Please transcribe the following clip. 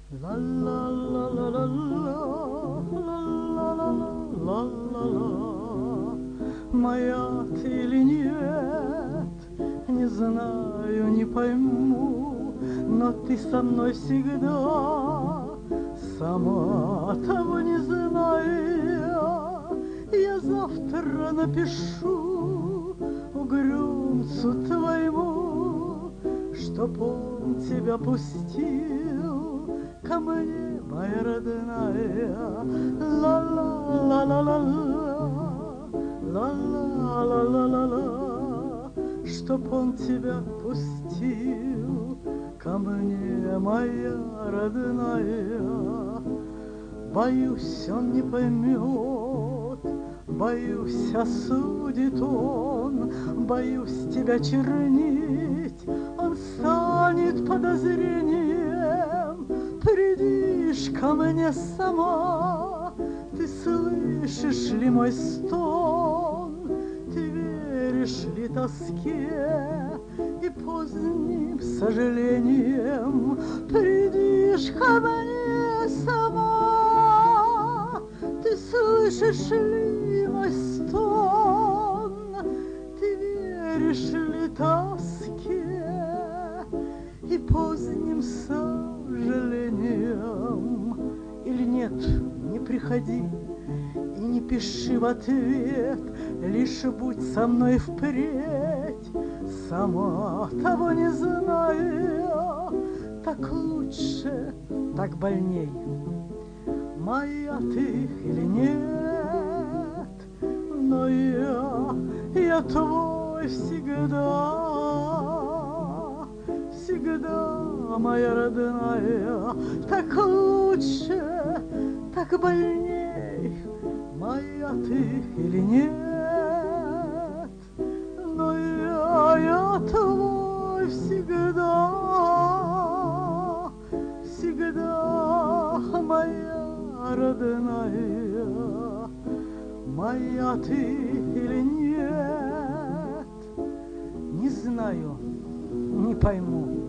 La la la la la la la la la la la. Моя ты или нет, не знаю, не пойму, но ты со мной всегда, сама того не зная. Я завтра напишу угрюмцу твоему, чтоб он тебя пустил ко мне, моя родная. Ла-ла-ла-ла-ла-ла, чтоб он тебя пустил ко мне, моя родная. Боюсь, он не поймет, боюсь, осудит он, боюсь тебя чернить, он станет подозрением. Придишь ко мне сама, ты слышишь ли мой стон, ты веришь ли тоске и поздним сожалением. Придишь ко мне сама, ты слышишь ли мой стон, ты веришь ли тоске и поздним сожалением. Или нет, не приходи и не пиши в ответ, лишь будь со мной впредь, сама того не зная. Так лучше, так больней, моя ты или нет, но я твой всегда, всегда, моя родная. Так лучше, так больней, моя ты или нет, но я твой всегда, всегда, моя родная. Моя ты или нет, не знаю, не пойму.